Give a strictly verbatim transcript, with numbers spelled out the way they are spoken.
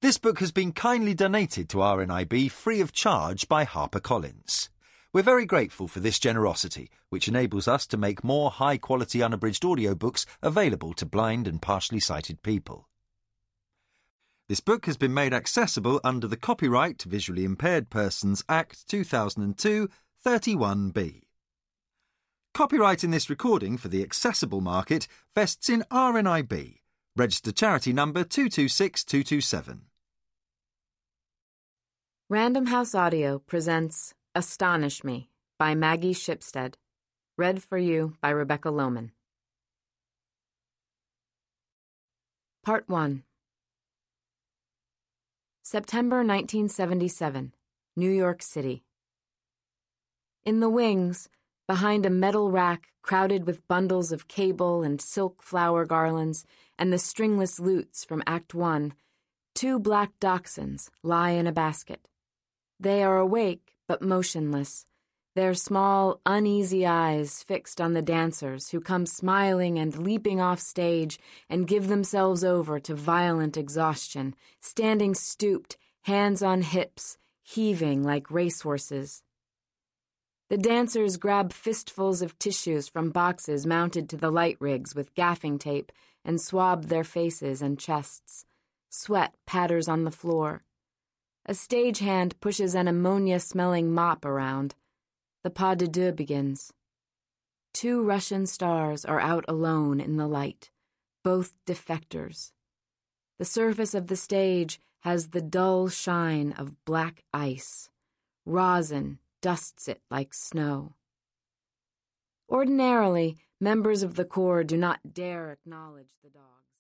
This book has been kindly donated to R N I B free of charge by HarperCollins. We're very grateful for this generosity, which enables us to make more high-quality unabridged audiobooks available to blind and partially sighted people. This book has been made accessible under the Copyright Visually Impaired Persons Act two thousand two, thirty-one B. Copyright in this recording for the accessible market vests in R N I B, registered charity number two two six two two seven. Random House Audio presents Astonish Me by Maggie Shipstead, read for you by Rebecca Lohman. Part one. September nineteen seventy-seven, New York City. In the wings, behind a metal rack crowded with bundles of cable and silk flower garlands and the stringless lutes from Act One, two black dachshunds lie in a basket. They are awake but motionless, their small, uneasy eyes fixed on the dancers who come smiling and leaping off stage and give themselves over to violent exhaustion, standing stooped, hands on hips, heaving like racehorses. The dancers grab fistfuls of tissues from boxes mounted to the light rigs with gaffing tape and swab their faces and chests. Sweat patters on the floor. A stagehand pushes an ammonia-smelling mop around. The pas de deux begins. Two Russian stars are out alone in the light, both defectors. The surface of the stage has the dull shine of black ice. Rosin dusts it like snow. Ordinarily, members of the corps do not dare acknowledge the dog.